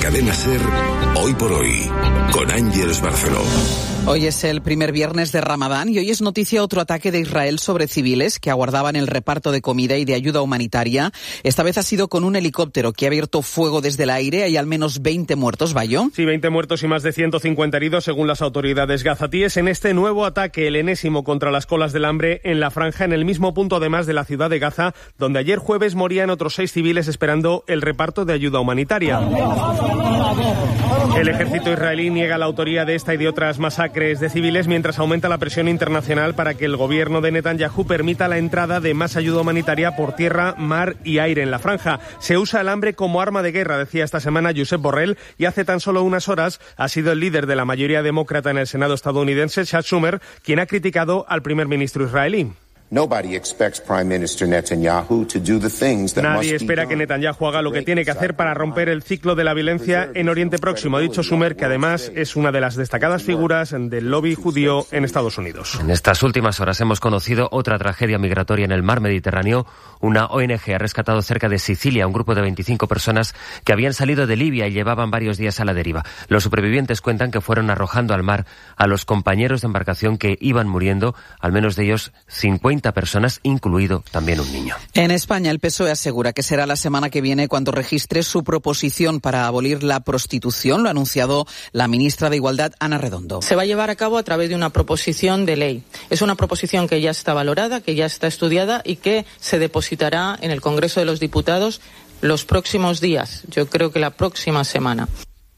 Cadena SER, Hoy por Hoy, con Ángeles Barceló. Hoy es el primer viernes de Ramadán y hoy es noticia otro ataque de Israel sobre civiles que aguardaban el reparto de comida y de ayuda humanitaria. Esta vez ha sido con un helicóptero que ha abierto fuego desde el aire. Hay al menos 20 muertos, ¿Bayo? Sí, 20 muertos y más de 150 heridos según las autoridades gazatíes en este nuevo ataque, el enésimo contra las colas del hambre en la franja, en el mismo punto además de la ciudad de Gaza, donde ayer jueves morían otros 6 civiles esperando el reparto de ayuda humanitaria. El ejército israelí niega la autoría de esta y de otras masacres de civiles mientras aumenta la presión internacional para que el gobierno de Netanyahu permita la entrada de más ayuda humanitaria por tierra, mar y aire en la franja. Se usa el hambre como arma de guerra, decía esta semana Josep Borrell, y hace tan solo unas horas ha sido el líder de la mayoría demócrata en el Senado estadounidense, Chuck Schumer, quien ha criticado al primer ministro israelí. Nadie espera que Netanyahu haga lo que tiene que hacer para romper el ciclo de la violencia en Oriente Próximo, ha dicho Schumer, que además es una de las destacadas figuras del lobby judío en Estados Unidos. En estas últimas horas hemos conocido otra tragedia migratoria en el mar Mediterráneo. Una ONG ha rescatado cerca de Sicilia a un grupo de 25 personas que habían salido de Libia y llevaban varios días a la deriva. Los supervivientes cuentan que fueron arrojando al mar a los compañeros de embarcación que iban muriendo, al menos de ellos 50 personas, incluido también un niño. En España, el PSOE asegura que será la semana que viene cuando registre su proposición para abolir la prostitución. Lo ha anunciado la ministra de Igualdad, Ana Redondo. Se va a llevar a cabo a través de una proposición de ley. Es una proposición que ya está valorada, que ya está estudiada y que se depositará en el Congreso de los Diputados los próximos días. Yo creo que la próxima semana.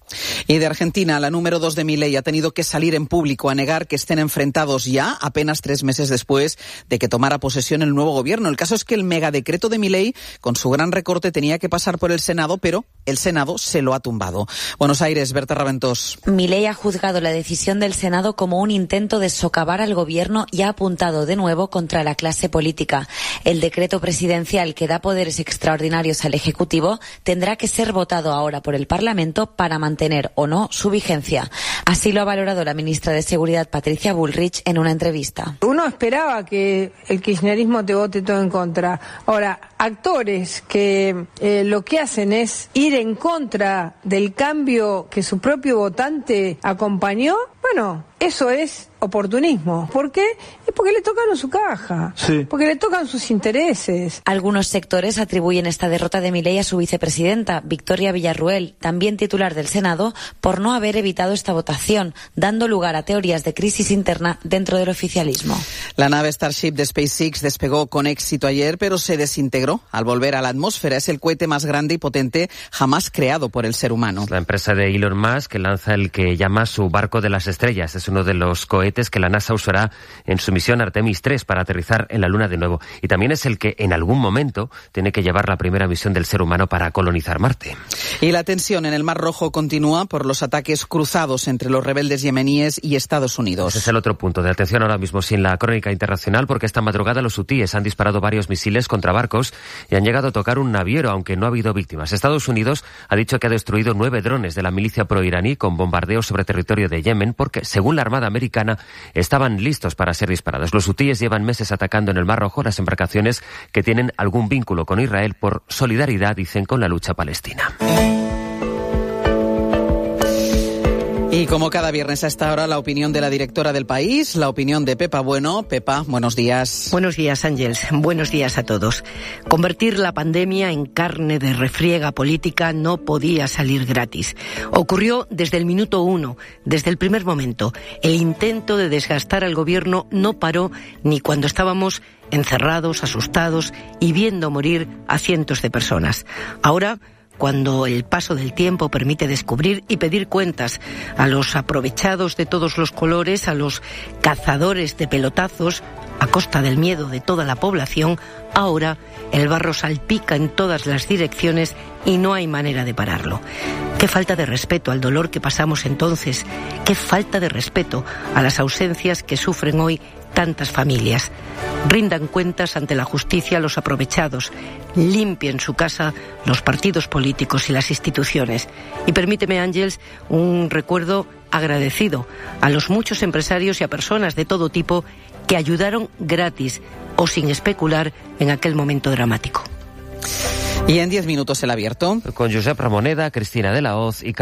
Y de Argentina, la número 2 de Milei ha tenido que salir en público a negar que estén enfrentados ya, apenas 3 meses después de que tomara posesión el nuevo gobierno. El caso es que el megadecreto de Milei, con su gran recorte, tenía que pasar por el Senado, pero el Senado se lo ha tumbado. Buenos Aires, Berta Raventós. Milei ha juzgado la decisión del Senado como un intento de socavar al gobierno y ha apuntado de nuevo contra la clase política. El decreto presidencial que da poderes extraordinarios al Ejecutivo tendrá que ser votado ahora por el Parlamento para mantener o no su vigencia. Así lo ha valorado la ministra de Seguridad, Patricia Bullrich, en una entrevista. Uno esperaba que el kirchnerismo te vote todo en contra. Ahora, actores que lo que hacen es ir en contra del cambio que su propio votante acompañó, bueno, eso es oportunismo. ¿Por qué? Es porque le tocaron su caja, sí. Porque le tocan sus intereses. Algunos sectores atribuyen esta derrota de Milei a su vicepresidenta, Victoria Villarruel, también titular del Senado, por no haber evitado esta votación, dando lugar a teorías de crisis interna dentro del oficialismo. La nave Starship de SpaceX despegó con éxito ayer, pero se desintegró al volver a la atmósfera. Es el cohete más grande y potente jamás creado por el ser humano. La empresa de Elon Musk lanza el que llama su barco de las estrellas. Es uno de los cohetes que la NASA usará en su misión Artemis 3 para aterrizar en la Luna de nuevo. Y también es el que en algún momento tiene que llevar la primera misión del ser humano para colonizar Marte. Y la tensión en el Mar Rojo continúa por los ataques cruzados entre los rebeldes yemeníes y Estados Unidos. Ese es el otro punto de atención ahora mismo, sin la crónica internacional, porque esta madrugada los hutíes han disparado varios misiles contra barcos y han llegado a tocar un naviero, aunque no ha habido víctimas. Estados Unidos ha dicho que ha destruido 9 drones de la milicia proiraní con bombardeos sobre territorio de Yemen, porque, según la Armada americana, estaban listos para ser disparados. Los hutíes llevan meses atacando en el Mar Rojo las embarcaciones que tienen algún vínculo con Israel por solidaridad, dicen, con la lucha palestina. Y como cada viernes a esta hora, la opinión de la directora del País, la opinión de Pepa Bueno. Pepa, buenos días. Buenos días, Ángeles. Buenos días a todos. Convertir la pandemia en carne de refriega política no podía salir gratis. Ocurrió desde el minuto 1, desde el primer momento. El intento de desgastar al gobierno no paró ni cuando estábamos encerrados, asustados y viendo morir a cientos de personas. Ahora, cuando el paso del tiempo permite descubrir y pedir cuentas a los aprovechados de todos los colores, a los cazadores de pelotazos, a costa del miedo de toda la población, ahora el barro salpica en todas las direcciones y no hay manera de pararlo. Qué falta de respeto al dolor que pasamos entonces, qué falta de respeto a las ausencias que sufren hoy tantas familias. Rindan cuentas ante la justicia los aprovechados, limpien su casa los partidos políticos y las instituciones. Y permíteme, Ángeles, un recuerdo agradecido a los muchos empresarios y a personas de todo tipo que ayudaron gratis o sin especular en aquel momento dramático. Y en 10 minutos el abierto. Con Josep Ramoneda, Cristina de la Hoz y